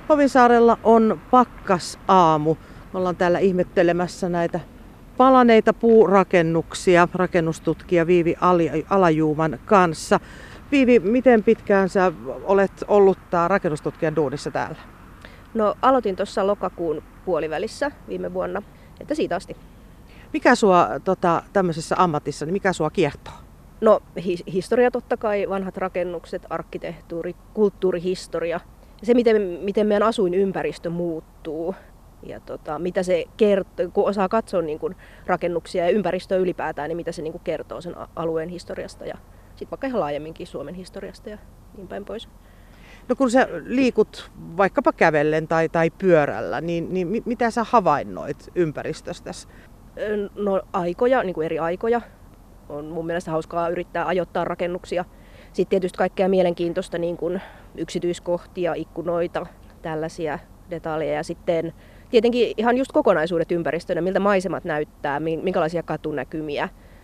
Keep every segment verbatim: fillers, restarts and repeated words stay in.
Hovinsaarella on pakkasaamu. Me ollaan täällä ihmettelemässä näitä palaneita puurakennuksia rakennustutkija Viivi Alajuuman kanssa. Viivi, miten pitkään sä olet ollut tää rakennustutkijan duunissa täällä? No aloitin tuossa lokakuun puolivälissä viime vuonna, että siitä asti. Mikä sua tota, tämmöisessä ammatissa, niin mikä sua kiehtoo? No hi- historia totta kai, vanhat rakennukset, arkkitehtuuri, kulttuurihistoria. Se, miten, miten meidän asuinympäristö muuttuu ja tota, mitä se kertoo, kun osaa katsoa niin kun rakennuksia ja ympäristöä ylipäätään, niin mitä se niin kun kertoo sen alueen historiasta ja sitten vaikka ihan laajemminkin Suomen historiasta ja niin päin pois. No kun sä liikut vaikkapa kävellen tai, tai pyörällä, niin, niin mitä sä havainnoit ympäristöstäsi? No aikoja, niin kuin eri aikoja. On mun mielestä hauskaa yrittää ajoittaa rakennuksia. Sitten tietysti kaikkea mielenkiintoista, niin kuin yksityiskohtia, ikkunoita, tällaisia detaljeja. Ja sitten tietenkin ihan just kokonaisuudet ympäristönä, miltä maisemat näyttää, minkälaisia katunäkymiä,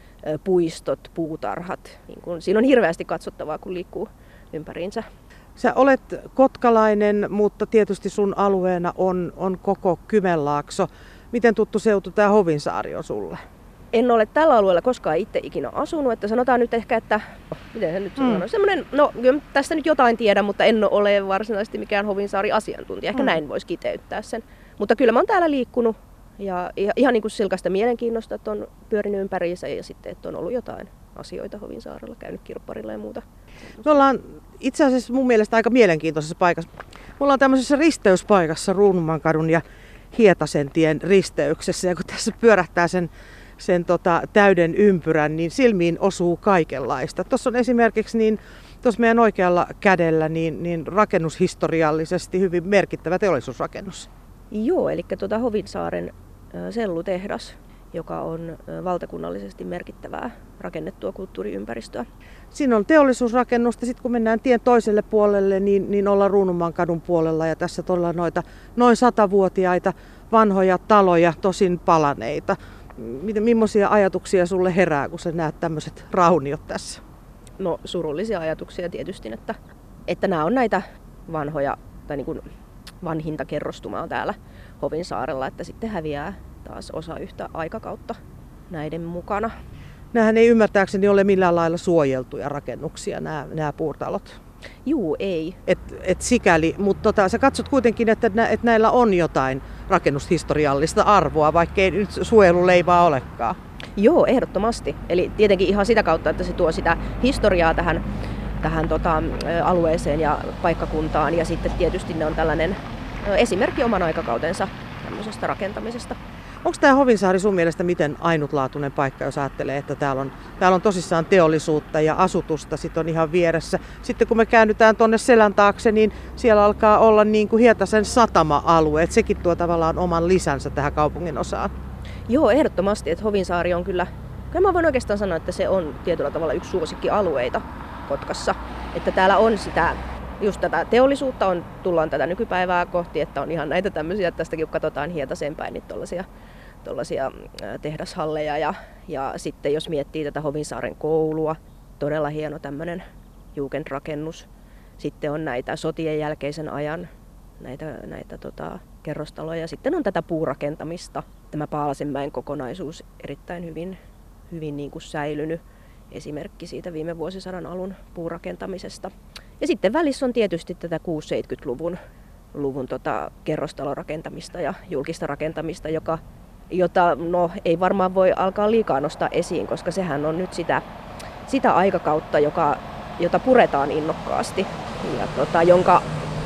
puistot, puutarhat. Niin kun, siinä on hirveästi katsottavaa, kun liikkuu ympäriinsä. Sä olet kotkalainen, mutta tietysti sun alueena on, on koko Kymenlaakso. Miten tuttu seutu tämä Hovinsaari on sulle? En ole tällä alueella koskaan itse ikinä asunut, että sanotaan nyt ehkä, että miten se nyt mm. semmoinen, no tästä nyt jotain tiedän, mutta en ole varsinaisesti mikään Hovinsaari-asiantuntija, ehkä mm. näin voisi kiteyttää sen. Mutta kyllä mä oon täällä liikkunut ja ihan niin kuin silkasta mielenkiinnosta, että on pyörinyt ympäriinsä ja sitten, että on ollut jotain asioita Hovinsaarella, käynyt kirpparilla ja muuta. Me ollaan itse asiassa mun mielestä aika mielenkiintoisessa paikassa. Me ollaan tämmöisessä risteyspaikassa Ruunumankadun ja Hietasentien risteyksessä, ja kun tässä pyörähtää sen, sen tota, täyden ympyrän, niin silmiin osuu kaikenlaista. Tuossa on esimerkiksi niin, tuossa meidän oikealla kädellä niin, niin rakennushistoriallisesti hyvin merkittävä teollisuusrakennus. Joo, eli tuota Hovinsaaren sellutehdas, joka on valtakunnallisesti merkittävää rakennettua kulttuuriympäristöä. Siinä on teollisuusrakennusta, sitten kun mennään tien toiselle puolelle, niin, niin ollaan Ruunumankadun puolella ja tässä todella noita noin satavuotiaita vanhoja taloja, tosin palaneita. Millaisia ajatuksia sulle herää, kun sä näet tämmöiset rauniot tässä? No surullisia ajatuksia tietysti, että, että nämä on näitä vanhoja, tai niin kuin vanhinta kerrostumaa täällä Hovinsaarella, että sitten häviää taas osa yhtä aikakautta näiden mukana. Nämähän ei ymmärtääkseni ole millään lailla suojeltuja rakennuksia, nämä, nämä puurtalot. Juu, ei. Et, et sikäli, mutta tota, sä katsot kuitenkin, että, nä, että näillä on jotain rakennushistoriallista arvoa, vaikka ei nyt suojeluleivaa olekaan. Joo, ehdottomasti. Eli tietenkin ihan sitä kautta, että se tuo sitä historiaa tähän, tähän tota, alueeseen ja paikkakuntaan. Ja sitten tietysti ne on tällainen esimerkki oman aikakautensa tämmöisestä rakentamisesta. Onko tämä Hovinsaari sun mielestä miten ainutlaatuinen paikka, jos ajattelee, että täällä on, täällä on tosissaan teollisuutta ja asutusta sit on ihan vieressä. Sitten kun me käännytään tuonne selän taakse, niin siellä alkaa olla niin kuin Hietasen satama-alue. Et sekin tuo tavallaan oman lisänsä tähän kaupungin osaan. Joo, ehdottomasti. Että Hovinsaari on kyllä, kyllä mä voin oikeastaan sanoa, että se on tietyllä tavalla yksi suosikkialueita Kotkassa. Että täällä on sitä, just tätä teollisuutta, on, tullaan tätä nykypäivää kohti, että on ihan näitä tämmöisiä, että tästäkin kun katsotaan Hietaseen päin, niin tollaisia tuollaisia tehdashalleja ja, ja sitten jos miettii tätä Hovinsaaren koulua, todella hieno tämmöinen jugendrakennus. Sitten on näitä sotien jälkeisen ajan näitä, näitä tota, kerrostaloja. Sitten on tätä puurakentamista. Tämä Paalasenmäen kokonaisuus erittäin hyvin, hyvin niin kuin säilynyt esimerkki siitä viime vuosisadan alun puurakentamisesta. Ja sitten välissä on tietysti tätä kuusikymmentä-seitsemänkymmentäluvun luvun, tota, kerrostalorakentamista ja julkista rakentamista, joka jota no, ei varmaan voi alkaa liikaa nostaa esiin, koska sehän on nyt sitä, sitä aikakautta, joka, jota puretaan innokkaasti ja tota, jonka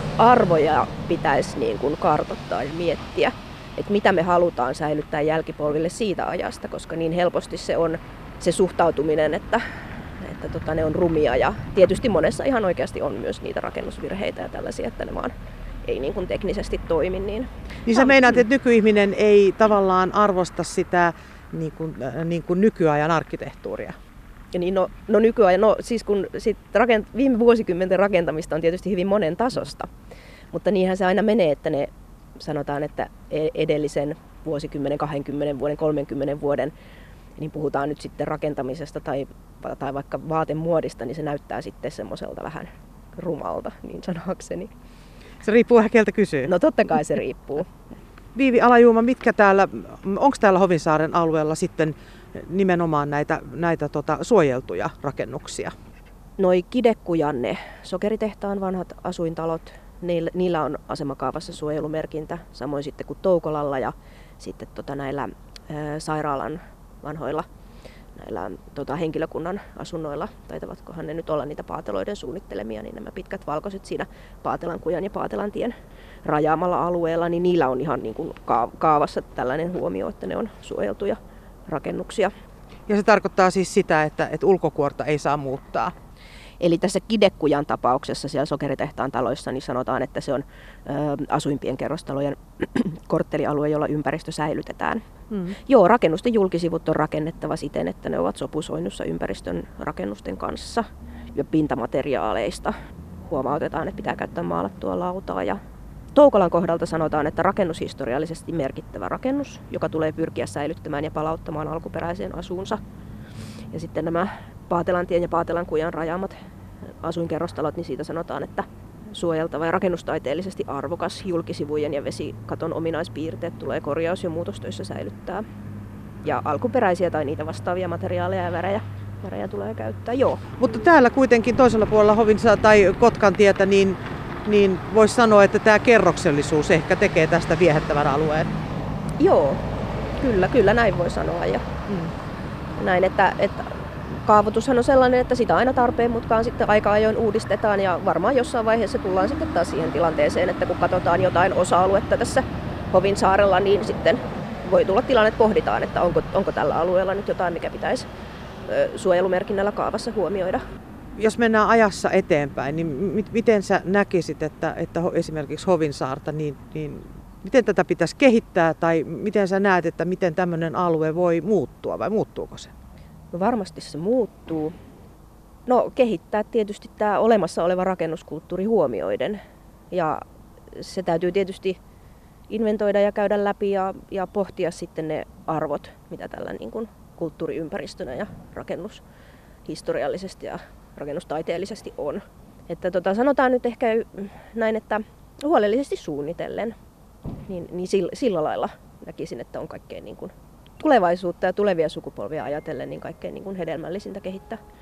arvoja pitäisi niin kuin kartoittaa ja miettiä, että mitä me halutaan säilyttää jälkipolville siitä ajasta, koska niin helposti se on se suhtautuminen, että, että tota, ne on rumia ja tietysti monessa ihan oikeasti on myös niitä rakennusvirheitä ja tällaisia, että ne vaan ei niin kuin teknisesti toimi. Niin, niin sä meinaat, että nykyihminen ei tavallaan arvosta sitä niin kuin, niin kuin nykyajan arkkitehtuuria? Ja niin, no, no nykyajan, no siis kun sit rakent, viime vuosikymmenten rakentamista on tietysti hyvin monen tasosta, mutta niinhän se aina menee, että ne sanotaan, että edellisen vuosikymmenen, kahdenkymmenen vuoden, kolmenkymmenen vuoden, niin puhutaan nyt sitten rakentamisesta tai, tai vaikka vaatemuodista, niin se näyttää sitten semmoiselta vähän rumalta, niin sanoakseni. Se riippuu vähän keltä kysyy. No totta kai se riippuu. Viivi Alajuuma, mitkä täällä, onko täällä Hovinsaaren alueella sitten nimenomaan näitä, näitä tota, suojeltuja rakennuksia? Noi Kidekkujanne, sokeritehtaan vanhat asuintalot, niillä, niillä on asemakaavassa suojelumerkintä, samoin sitten kuin Toukolalla ja sitten tota näillä ää, sairaalan vanhoilla näillä tota, henkilökunnan asunnoilla, taitavatkohan ne nyt olla niitä paateloiden suunnittelemia, niin nämä pitkät valkoiset siinä Paatelankujan ja Paatelantien rajaamalla alueella, niin niillä on ihan niin kuin kaavassa tällainen huomio, että ne on suojeltuja rakennuksia. Ja se tarkoittaa siis sitä, että, että ulkokuorta ei saa muuttaa? Eli tässä Kidekkujan tapauksessa siellä sokeritehtaan taloissa niin sanotaan, että se on ö, asuimpien kerrostalojen korttelialue, jolla ympäristö säilytetään. Mm. Joo, rakennusten julkisivut on rakennettava siten, että ne ovat sopusoinnussa ympäristön rakennusten kanssa ja pintamateriaaleista. Huomautetaan, että pitää käyttää maalattua lautaa. Ja Toukolan kohdalta sanotaan, että rakennushistoriallisesti merkittävä rakennus, joka tulee pyrkiä säilyttämään ja palauttamaan alkuperäiseen asuunsa. Ja sitten nämä Paatelantien ja Paatelankujan rajaamat asuinkerrostalot, niin siitä sanotaan, että suojeltava ja rakennustaiteellisesti arvokas julkisivujen ja vesikaton ominaispiirteet tulee korjaus- ja muutostöissä säilyttää. Ja alkuperäisiä tai niitä vastaavia materiaaleja ja värejä, värejä tulee käyttää, joo. Mutta täällä kuitenkin toisella puolella Hovinsa tai Kotkantietä, niin, niin voisi sanoa, että tämä kerroksellisuus ehkä tekee tästä viehättävän alueen. Joo, kyllä, kyllä näin voi sanoa. Ja mm. näin, että, että kaavoitushan on sellainen, että sitä aina tarpeen mukaan sitten aika ajoin uudistetaan ja varmaan jossain vaiheessa tullaan sitten taas siihen tilanteeseen, että kun katsotaan jotain osa-aluetta tässä Hovinsaarella, niin sitten voi tulla tilanne, että pohditaan, että onko, onko tällä alueella nyt jotain, mikä pitäisi suojelumerkinnällä kaavassa huomioida. Jos mennään ajassa eteenpäin, niin mit, miten sä näkisit, että, että esimerkiksi Hovinsaarta, niin, niin miten tätä pitäisi kehittää tai miten sä näet, että miten tämmöinen alue voi muuttua vai muuttuuko se? No varmasti se muuttuu. No kehittää tietysti tämä olemassa oleva rakennuskulttuuri huomioiden. Ja se täytyy tietysti inventoida ja käydä läpi ja, ja pohtia sitten ne arvot, mitä tällä niin kuin kulttuuriympäristönä ja rakennushistoriallisesti ja rakennustaiteellisesti on. Että tota, sanotaan nyt ehkä näin, että huolellisesti suunnitellen, niin, niin sillä, sillä lailla näkisin, että on kaikkein niin kuin tulevaisuutta ja tulevia sukupolvia ajatellen niin kaikkein niin kuin hedelmällisintä kehittää